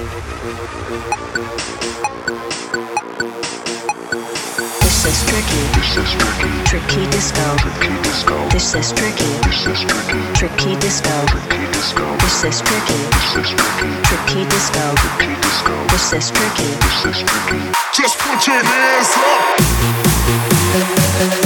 This is tricky. This is tricky. Tricky disco. Tricky disco. This is tricky. This is tricky. Tricky disco. Tricky disco. This is tricky. This is tricky. Tricky disco. Tricky disco. This is tricky. This is tricky. Just put your hands up.